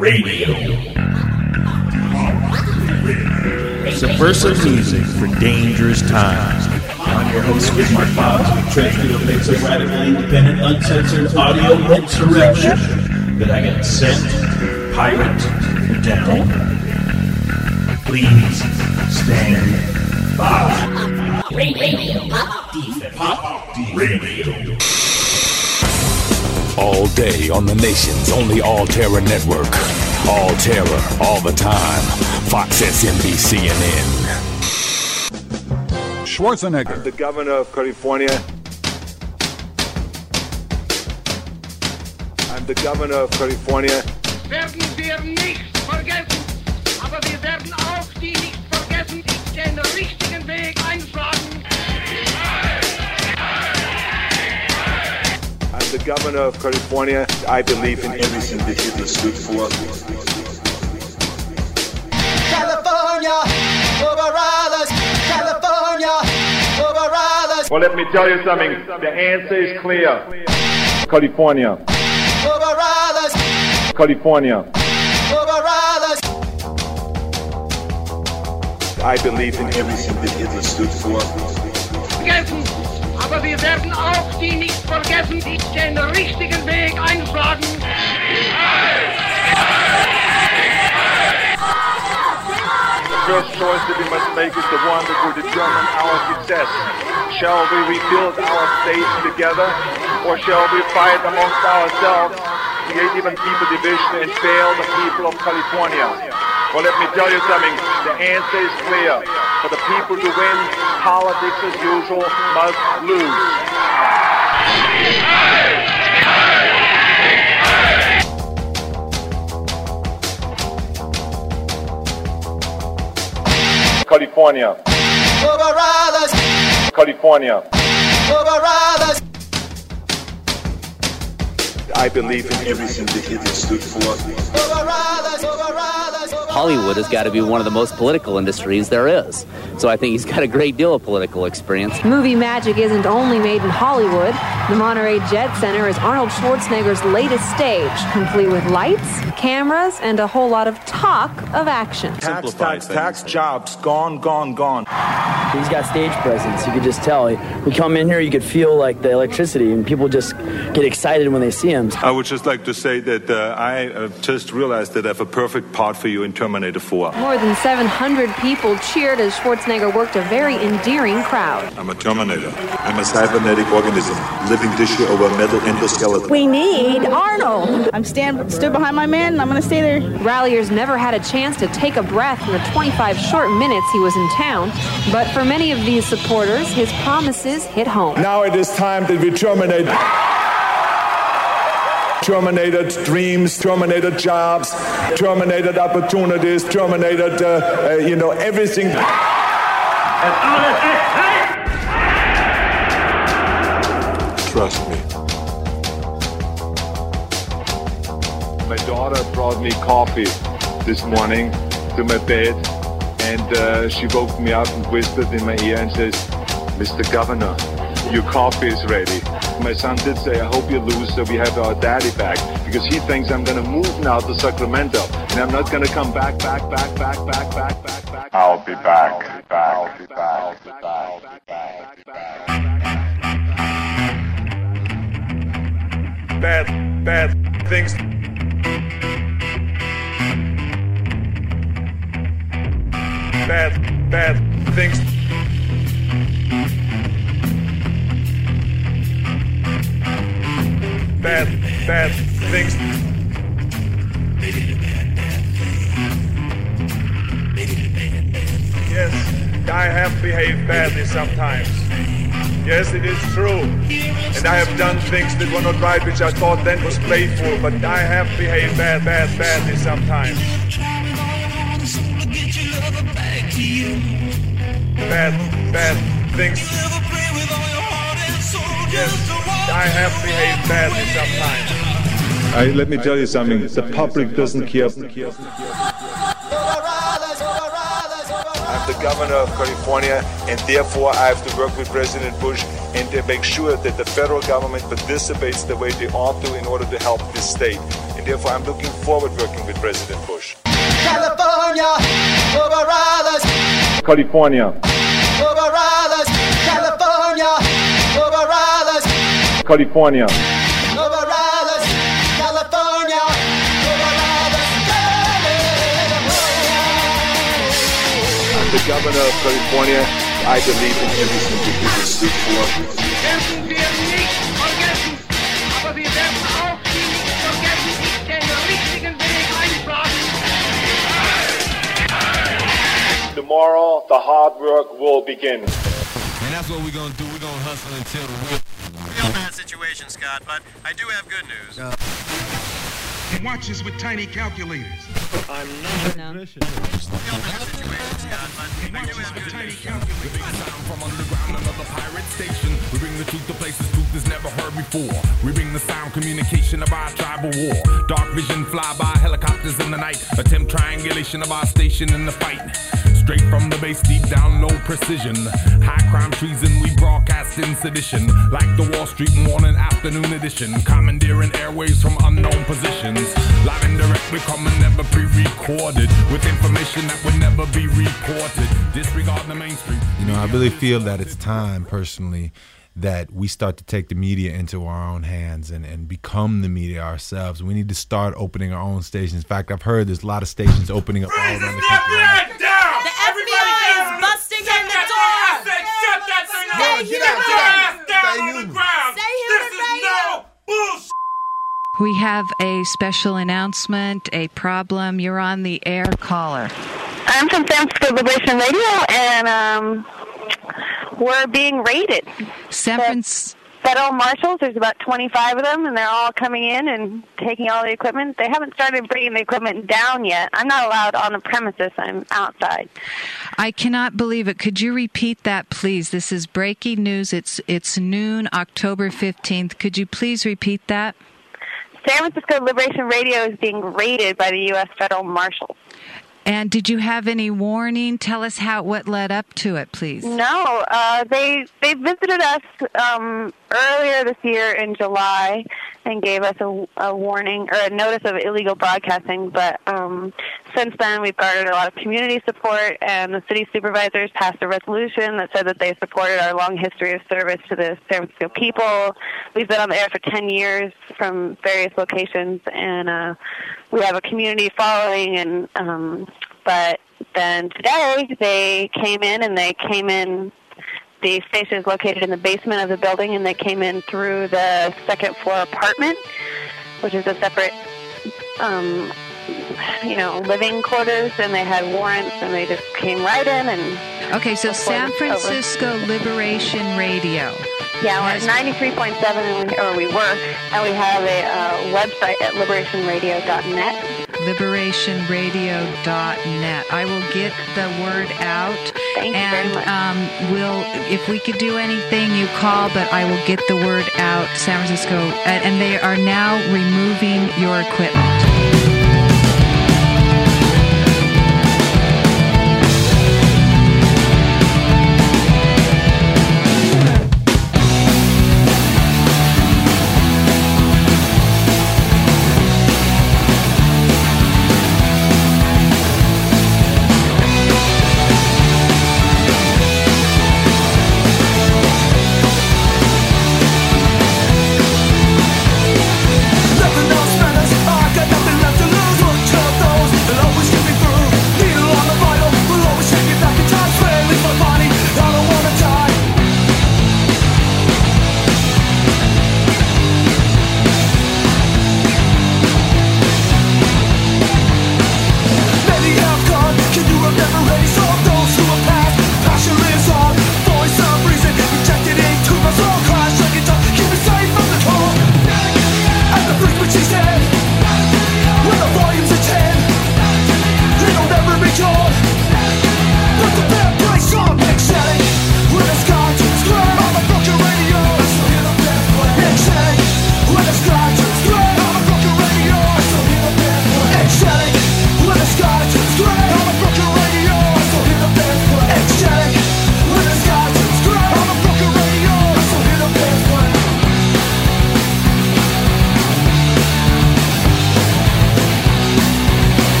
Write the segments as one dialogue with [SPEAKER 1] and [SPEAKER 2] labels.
[SPEAKER 1] Radio.
[SPEAKER 2] Subversive music for dangerous times.
[SPEAKER 1] I'm your host, Mark Bobs, with Treasury of Mix of radically independent, uncensored audio insurrection that I can send, pirate, down. Please stand by.
[SPEAKER 3] Radio. Pop Defense.
[SPEAKER 1] Pop Radio.
[SPEAKER 4] All day on the nation's only all-terror network. All terror, all the time. Fox, SNBC, CNN.
[SPEAKER 5] Schwarzenegger.
[SPEAKER 6] I'm the governor of California. I'm the governor of California.
[SPEAKER 7] Werden wir nicht vergessen, aber wir werden auch die nicht vergessen, die den richtigen Weg einschlagen.
[SPEAKER 6] I'm the governor of California. I believe in everything that Hitler stood for.
[SPEAKER 8] California, over others. California, over others.
[SPEAKER 6] Well, let me tell you something. The answer is clear. California.
[SPEAKER 8] Over others.
[SPEAKER 6] California.
[SPEAKER 8] Over others.
[SPEAKER 6] I believe in everything that Hitler stood for.
[SPEAKER 7] Vergessen, aber wir werden auch die nicht vergessen, die den richtigen Weg einschlagen.
[SPEAKER 6] The first choice that we must make is the one that will determine our success. Shall we rebuild our state together, or shall we fight amongst ourselves, create even deeper division, and fail the people of California? Well, let me tell you something. The answer is clear. For the people to win, politics as usual must lose. California.
[SPEAKER 8] Over others.
[SPEAKER 6] California.
[SPEAKER 8] Over others.
[SPEAKER 6] I believe in everything that Hitler stood for.
[SPEAKER 8] Over others. Over others.
[SPEAKER 9] Hollywood has got to be one of the most political industries there is. So I think he's got a great deal of political experience.
[SPEAKER 10] Movie magic isn't only made in Hollywood. The Monterey Jet Center is Arnold Schwarzenegger's latest stage, complete with lights, cameras, and a whole lot of talk of action.
[SPEAKER 6] Tax, jobs, gone.
[SPEAKER 11] He's got stage presence. You could just tell. We come in here, you could feel like the electricity, and people just get excited when they see him.
[SPEAKER 6] I would just like to say that I just realized that I have a perfect part for you in Terminator 4.
[SPEAKER 10] More than 700 people cheered as Schwarzenegger worked a very endearing crowd.
[SPEAKER 6] I'm a Terminator. I'm a cybernetic organism, living tissue over a metal endoskeleton.
[SPEAKER 12] We need Arnold. I'm stood behind my man, and I'm going to stay there.
[SPEAKER 10] Ralliers never had a chance to take a breath in the 25 short minutes he was in town. But for many of these supporters, his promises hit home.
[SPEAKER 6] Now it is time that we terminate. Terminated dreams, terminated jobs, terminated opportunities, terminated, everything. Trust me. My daughter brought me coffee this morning to my bed, and she woke me up and whispered in my ear and says, "Mr. Governor, your coffee is ready." My son did say, "I hope you lose so we have our daddy back," because he thinks I'm going to move now to Sacramento, and I'm not going to come back. I'll be back. Bad things. Bad things. Bad things. Yes, I have behaved badly sometimes. Yes, it is true. And I have done things that were not right, which I thought then was playful, but I have behaved badly sometimes. Bad things. Yes, I have behaved badly sometimes. Let me tell you something. The public doesn't care. I'm the governor of California, and therefore I have to work with President Bush and to make sure that the federal government participates the way they ought to in order to help this state. And therefore I'm looking forward working with President Bush.
[SPEAKER 8] California, Oberallas.
[SPEAKER 6] California.
[SPEAKER 8] Oberallas. California, Oberallas.
[SPEAKER 6] California.
[SPEAKER 8] Oberallas. California, Oberallas.
[SPEAKER 6] I'm the governor of California. I believe in everything that people speak for.
[SPEAKER 7] Werden wir nicht vergessen, aber wir werden auch Sie nicht vergessen, die den richtigen Weg einschlagen.
[SPEAKER 6] Tomorrow, the hard work will begin.
[SPEAKER 5] And that's what we're going to do. We're going to hustle until the wheel.
[SPEAKER 13] Real bad situation, Scott, but I do have good news.
[SPEAKER 14] Watches with tiny calculators.
[SPEAKER 13] I'm not in a situation, Scott, but I do have good news.
[SPEAKER 4] The big sound from underground, another pirate station. We bring the truth to places truth is never heard before. We bring the sound communication of our tribal war. Dark vision fly by helicopters in the night. Attempt triangulation of our station in the fight. Straight from the base, deep down, low precision. High crime treason, we broadcast in sedition. Like the Wall Street morning afternoon edition. Commandeering airwaves from unknown positions. Live and direct, we come and never pre-recorded. With information that would never be reported. Disregard the mainstream.
[SPEAKER 15] You know, I really feel that it's time, personally, that we start to take the media into our own hands and become the media ourselves. We need to start opening our own stations. In fact, I've heard there's a lot of stations opening up all around the country.
[SPEAKER 16] The FBI is busting in the door.
[SPEAKER 5] I said shut that thing up.
[SPEAKER 16] Stay human.
[SPEAKER 5] Get your ass down on the ground.
[SPEAKER 16] Stay human.
[SPEAKER 5] This is no bullshit.
[SPEAKER 17] We have a special announcement, a problem. You're on the air, caller.
[SPEAKER 18] I'm from San Francisco Liberation Radio, and we're being raided. Federal marshals, there's about 25 of them, and they're all coming in and taking all the equipment. They haven't started bringing the equipment down yet. I'm not allowed on the premises. I'm outside.
[SPEAKER 17] I cannot believe it. Could you repeat that, please? This is breaking news. It's noon, October 15th. Could you please repeat that?
[SPEAKER 18] San Francisco Liberation Radio is being raided by the U.S. federal marshals.
[SPEAKER 17] And did you have any warning? Tell us what led up to it, please.
[SPEAKER 18] No, they visited us earlier this year in July and gave us a warning or a notice of illegal broadcasting. But since then, we've garnered a lot of community support, and the city supervisors passed a resolution that said that they supported our long history of service to the San Francisco people. We've been on the air for 10 years from various locations, and we have a community following. And but then today they came in. The station is located in the basement of the building, and they came in through the second floor apartment, which is a separate, living quarters, and they had warrants, and they just came right in and...
[SPEAKER 17] Okay, so San Francisco Liberation Radio.
[SPEAKER 18] Yeah, we're at 93.7, or we were, and we have a website at liberationradio.net.
[SPEAKER 17] liberationradio.net. I will get the word out.
[SPEAKER 18] Thank you very much.
[SPEAKER 17] If we could do anything, you call, but I will get the word out, San Francisco. And they are now removing your equipment.
[SPEAKER 8] Nothing else matters. I got nothing left to lose.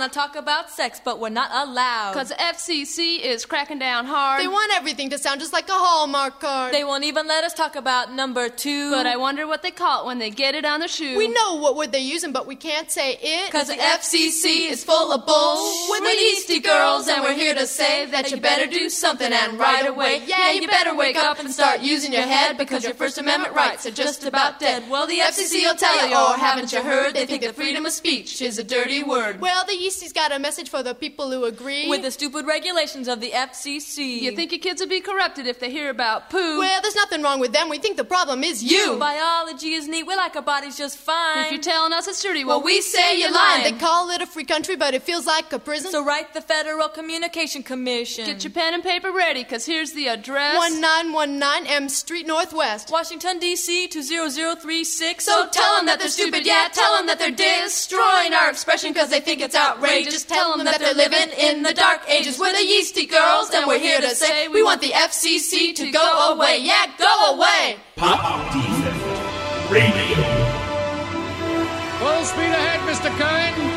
[SPEAKER 14] want to talk about sex, but we're not allowed.
[SPEAKER 19] Cause the FCC is cracking down hard.
[SPEAKER 20] They want everything to sound just like a Hallmark card.
[SPEAKER 14] They won't even let us talk about number 2.
[SPEAKER 19] But I wonder what they call it when they get it on the shoe.
[SPEAKER 20] We know what word they're using, but we can't say it.
[SPEAKER 14] Cause the FCC is full of bull.
[SPEAKER 20] We're the Yeasty Girls, and we're here to say that you better do something and right away. Yeah, you better wake up and start using your head, because your First Amendment rights are just about dead. Well, the FCC will tell you, or haven't you heard? They think that freedom of speech is a dirty word. Well, the Yeasties got a message for the people who agree
[SPEAKER 14] with the stupid regulations of the FCC.
[SPEAKER 19] You think your kids would be corrupted if they hear about poo?
[SPEAKER 20] Well, there's nothing wrong with them. We think the problem is you.
[SPEAKER 14] Biology is neat. We like our bodies just fine.
[SPEAKER 19] If you're telling us it's dirty,
[SPEAKER 20] well, we say you're lying. They call it a free country, but it feels like a prison.
[SPEAKER 14] So write the Federal Communication Commission.
[SPEAKER 19] Get your pen and paper ready, because here's the address.
[SPEAKER 20] 1919 M Street Northwest,
[SPEAKER 14] Washington, D.C. 20036.
[SPEAKER 20] So tell them that they're stupid, yeah, tell them that they're destroying our expression because they think it's outrageous. Tell them that they're living in the dark ages. We're the Yeasty Girls, and we're here to say we want the FCC to go away. Yeah, go away.
[SPEAKER 1] Pop Defect Radio.
[SPEAKER 21] Full speed ahead, Mr. Cohen.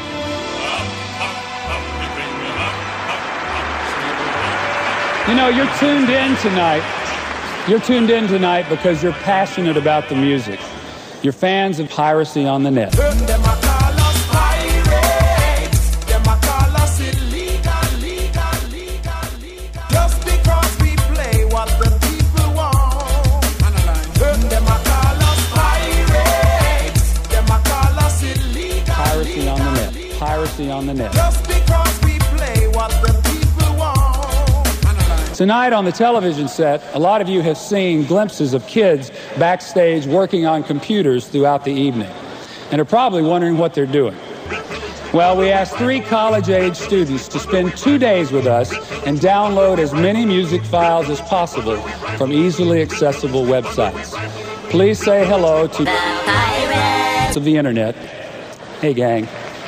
[SPEAKER 22] You know, you're tuned in tonight. You're tuned in tonight because you're passionate about the music. You're fans of Piracy on the Net.
[SPEAKER 8] Them a call us pirates. Them a call us illegal. Just because we play what the people want. Them a call us pirates. Them a call us illegal.
[SPEAKER 22] Piracy on the Net. Piracy on the Net.
[SPEAKER 8] Just because we play what the people want.
[SPEAKER 22] Tonight on the television set, a lot of you have seen glimpses of kids backstage working on computers throughout the evening and are probably wondering what they're doing. Well, we asked 3 college-age students to spend 2 days with us and download as many music files as possible from easily accessible websites. Please say hello to the pirates of the internet. Hey, gang.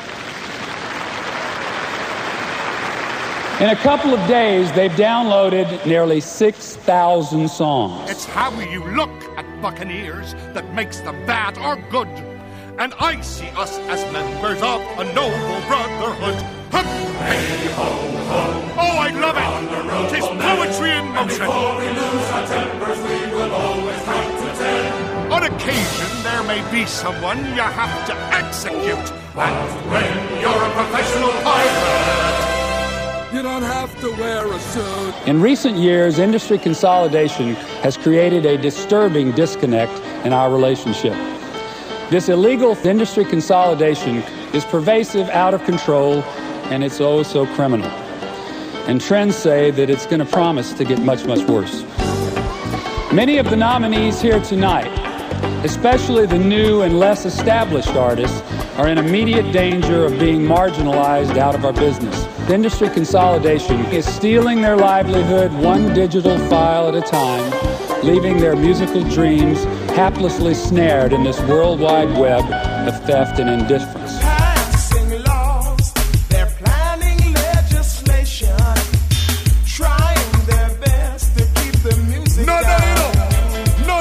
[SPEAKER 22] In a couple of days, they've downloaded nearly 6,000 songs.
[SPEAKER 23] It's how you look at Buccaneers that makes them bad or good. And I see us as members of a noble brotherhood. Hey, ho, ho. Oh, I love it. 'Tis poetry in motion. Before we lose our tempers, we will always count to 10. On occasion, there may be someone you have to execute. And when you're a professional pirate,
[SPEAKER 24] you don't have to wear a suit.
[SPEAKER 22] In recent years, industry consolidation has created a disturbing disconnect in our relationship. This illegal industry consolidation is pervasive, out of control, and it's oh so criminal. And trends say that it's going to promise to get much, much worse. Many of the nominees here tonight, especially the new and less established artists, are in immediate danger of being marginalized out of our business. Industry consolidation is stealing their livelihood one digital file at a time, leaving their musical dreams haplessly snared in this worldwide web of theft and indifference.
[SPEAKER 8] Passing laws, they're planning legislation, trying their best to keep the music down. No.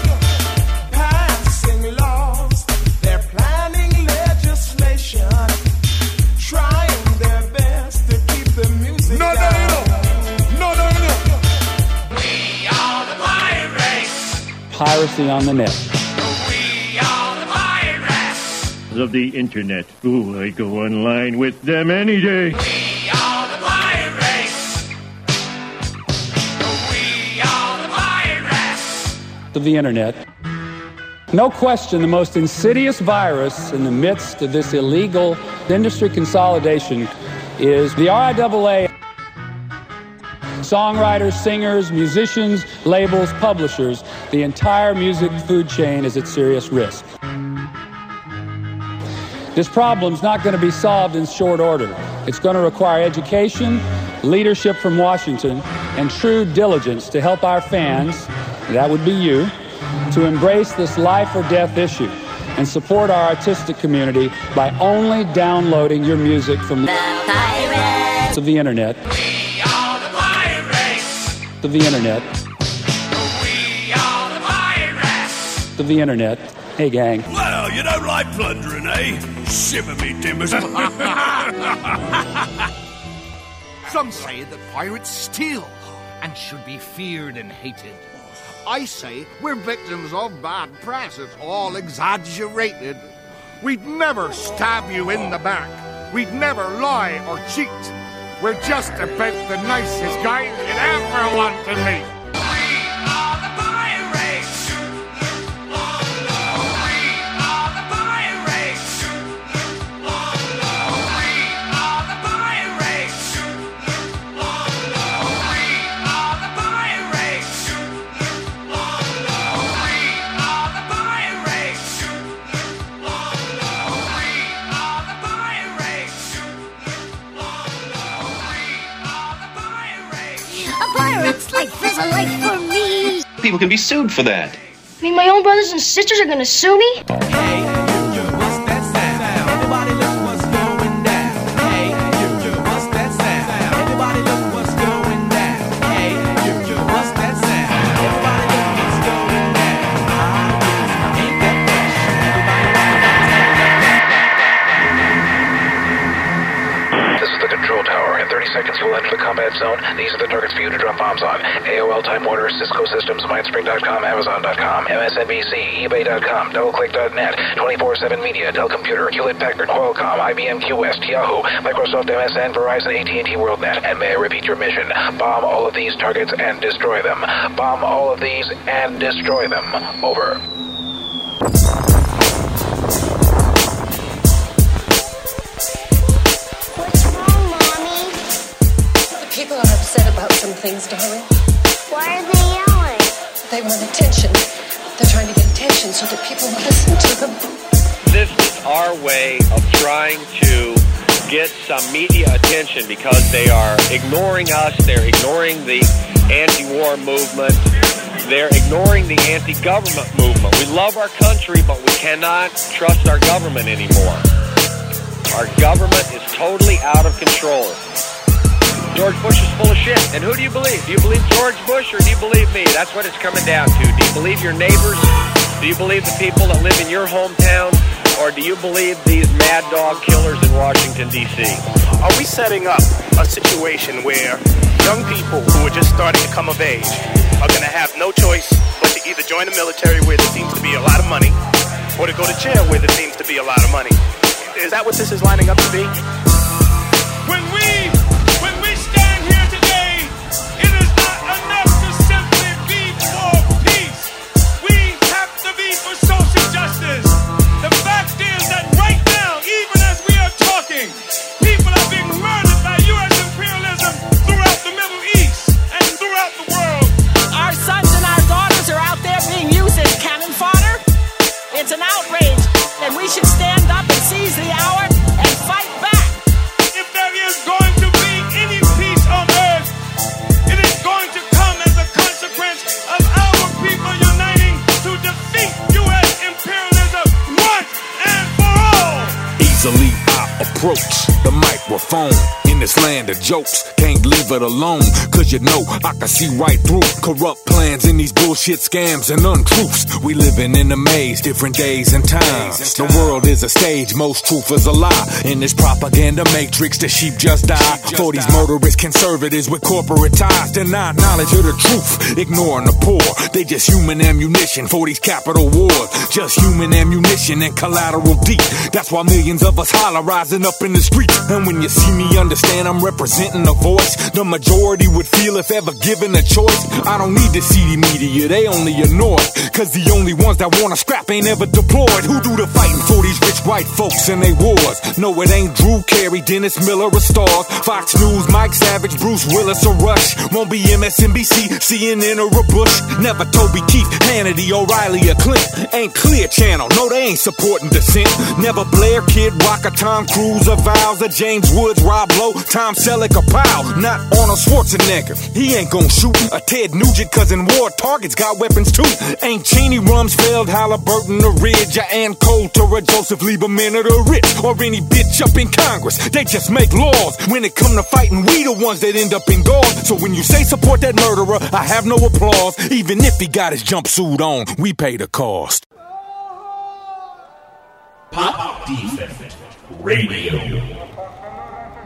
[SPEAKER 8] Passing laws, they're planning legislation, trying their best to keep the music down. No. We are the pirates.
[SPEAKER 22] Piracy on the Net.
[SPEAKER 8] We are the pirates.
[SPEAKER 25] Of the internet. Ooh, I go online with them any day.
[SPEAKER 8] We are the pirates. We are the pirates.
[SPEAKER 22] Of the internet. No question, the most insidious virus in the midst of this illegal industry consolidation is the RIAA. Songwriters, singers, musicians, labels, publishers, the entire music food chain is at serious risk. This problem's not going to be solved in short order. It's going to require education, leadership from Washington, and true diligence to help our fans, that would be you, to embrace this life or death issue and support our artistic community by only downloading your music from the pirates of the internet.
[SPEAKER 8] We are the pirates.
[SPEAKER 22] Of the internet.
[SPEAKER 8] We are the pirates.
[SPEAKER 22] Of the internet. Hey, gang.
[SPEAKER 26] Well, you don't like plundering, eh? Shiver me timbers.
[SPEAKER 23] Some say that pirates steal and should be feared and hated. I say we're victims of bad press. It's all exaggerated. We'd never stab you in the back. We'd never lie or cheat. We're just about the nicest guys you'd ever want to meet.
[SPEAKER 2] Pirate's life is a life for me.
[SPEAKER 3] People can be sued for that.
[SPEAKER 2] I mean, my own brothers and sisters are gonna sue me?
[SPEAKER 8] Hey, what's that sound? Everybody look what's going down. Hey, what's that sound? Everybody look what's going down. Hey, what's that sound? Everybody look what's going down. Ain't that fresh?
[SPEAKER 9] This is the control tower. In 30 seconds, you'll enter the combat zone. These are the targets for you to drop bombs on. AOL Time Warner, Cisco Systems, Mindspring.com, Amazon.com, MSNBC, eBay.com, DoubleClick.net, 24/7 Media, Dell Computer, Hewlett-Packard, Qualcomm, IBM, QWest, Yahoo, Microsoft, MSN, Verizon, AT&T, WorldNet. And may I repeat your mission? Bomb all of these targets and destroy them. Bomb all of these and destroy them. Over.
[SPEAKER 11] People are upset about some things, darling.
[SPEAKER 2] Why are they yelling?
[SPEAKER 11] They want attention. They're trying to get attention so that people will listen to them.
[SPEAKER 12] This is our way of trying to get some media attention because they are ignoring us. They're ignoring the anti-war movement. They're ignoring the anti-government movement. We love our country, but we cannot trust our government anymore. Our government is totally out of control. George Bush is full of shit. And who do you believe? Do you believe George Bush or do you believe me? That's what it's coming down to. Do you believe your neighbors? Do you believe the people that live in your hometown? Or do you believe these mad dog killers in Washington, D.C.?
[SPEAKER 26] Are we setting up a situation where young people who are just starting to come of age are going to have no choice but to either join the military where there seems to be a lot of money or to go to jail where there seems to be a lot of money? Is that what this is lining up to be?
[SPEAKER 21] When we stand here today, it is not enough to simply be for peace. We have to be for social justice. The fact is that right now, even as we are talking, people are being murdered by U.S. imperialism throughout the Middle East and throughout the world.
[SPEAKER 16] Our sons and our daughters are out there being used as cannon fodder. It's an outrage, and we should stand up and seize the hour and fight back.
[SPEAKER 21] If there is going to be any peace on earth, it is going to come as a consequence of our people uniting to defeat U.S. imperialism once and for all.
[SPEAKER 27] Easily I approach the microphone. In this land of jokes, can't leave it alone. Cause you know I can see right through corrupt plans in these bullshit scams and untruths. We living in a maze, different days and times. The world is a stage, most truth is a lie. In this propaganda matrix, the sheep just die. For these murderous conservatives with corporate ties, deny knowledge of the truth, ignoring the poor. They just human ammunition for these capital wars. Just human ammunition and collateral deep. That's why millions of us holler rising up in the streets. And when you see me understand I'm representing a voice the majority would feel if ever given a choice. I don't need the CD media, they only annoy. Cause the only ones that wanna scrap ain't ever deployed. Who do the fighting for these rich white folks and they wars? No, it ain't Drew Carey, Dennis Miller or Stars, Fox News, Mike Savage, Bruce Willis or Rush. Won't be MSNBC, CNN or a Bush. Never Toby Keith, Hannity, O'Reilly or Clint. Ain't Clear Channel, no they ain't supporting dissent. Never Blair, Kid Rock or Tom Cruise or Viles or James Woods, Rob Lowe, Tom Selleck or Powell. Not Arnold Schwarzenegger, he ain't gon' shoot a Ted Nugent, cause in war targets got weapons too. Ain't Cheney, Rumsfeld, Halliburton or Ridge, or Ann Coulter or Joseph Lieberman or the rich, or any bitch up in Congress. They just make laws. When it come to fighting, we the ones that end up in gauze. So when you say support that murderer, I have no applause. Even if he got his jumpsuit on, we pay the cost.
[SPEAKER 1] Pop Defect Radio.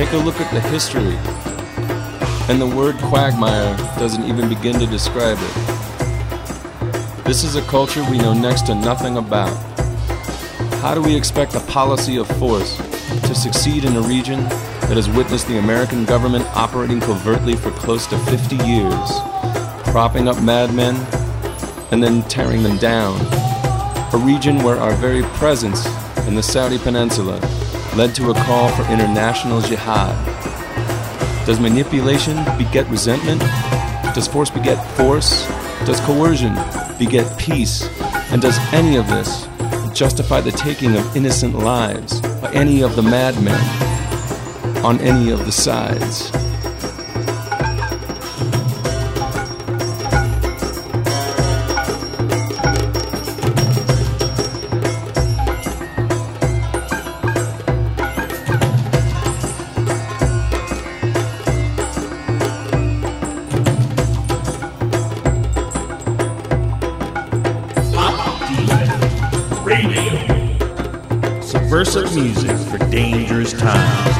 [SPEAKER 3] Take a look at the history. And the word quagmire doesn't even begin to describe it. This is a culture we know next to nothing about. How do we expect a policy of force to succeed in a region that has witnessed the American government operating covertly for close to 50 years, propping up madmen and then tearing them down? A region where our very presence in the Saudi Peninsula led to a call for international jihad. Does manipulation beget resentment? Does force beget force? Does coercion beget peace? And does any of this justify the taking of innocent lives by any of the madmen on any of the sides?
[SPEAKER 1] Subversive music for dangerous times.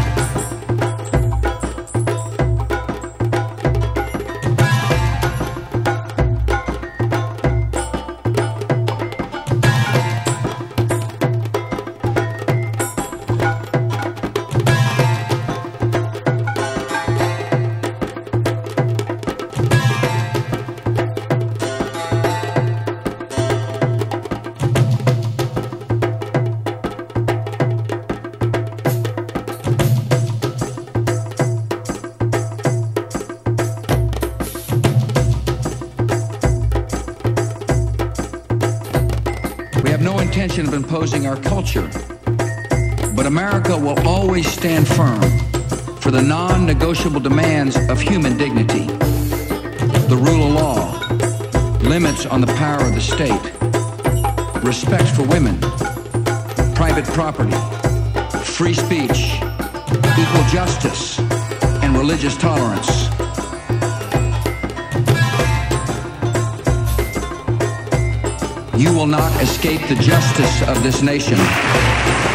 [SPEAKER 4] Of imposing our culture, but America will always stand firm for the non-negotiable demands of human dignity, the rule of law, limits on the power of the state, respect for women, private property, free speech, equal justice, and religious tolerance. You will not escape the justice of this nation.